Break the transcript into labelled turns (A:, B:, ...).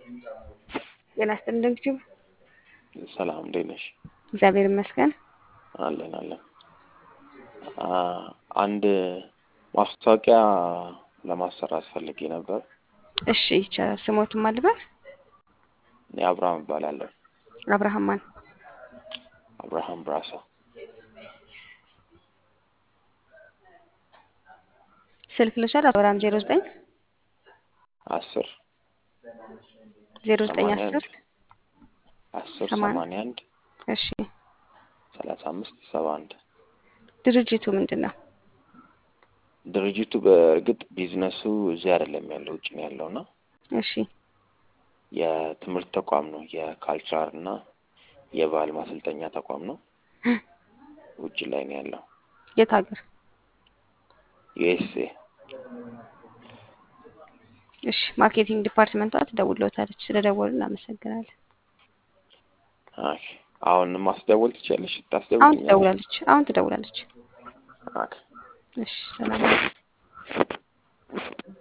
A: ጤና ይስጥልኝ እንግዲህ
B: ሰላም እንዴት ነሽ?
A: እግዚአብሔር ይመስገን።
B: አለን። አንድ ማስታወቂያ ለማሰራት ፈልጌ ነበር።
A: እሺ ይቻላል። ስሞቱን ማልበል
B: እኔ አብርሃም እባላለሁ።
A: አብርሃም ማን?
B: አብርሃም ብራሳ።
A: ስልክ ልሻል አብርሃም 09
B: 10
A: 0910
B: 81
A: እሺ
B: 35 71
A: ድርጅቱ ምንድነው?
B: ድርጅቱ በእርግጥ ቢዝነሱ እዚህ አይደለም ያለው ውጭ ነው ያለውና
A: እሺ
B: የትምህርት ተቋም ነው። የካልቸር እና የባህል ማሰልጠኛ ተቋም ነው። ውጭ ላይ ነው ያለው።
A: የት ሀገር?
B: ዩኤስኤ።
A: እሺ ማርኬቲንግ ዲፓርትመንቷ ትደውልልዎታለች። ስለደወሉ እናመሰግናለን።
B: ኦኬ አሁን ማስደወል ትችያለሽ?
A: አሁን ትደውላለች።
B: ኦኬ
A: እሺ ሰላም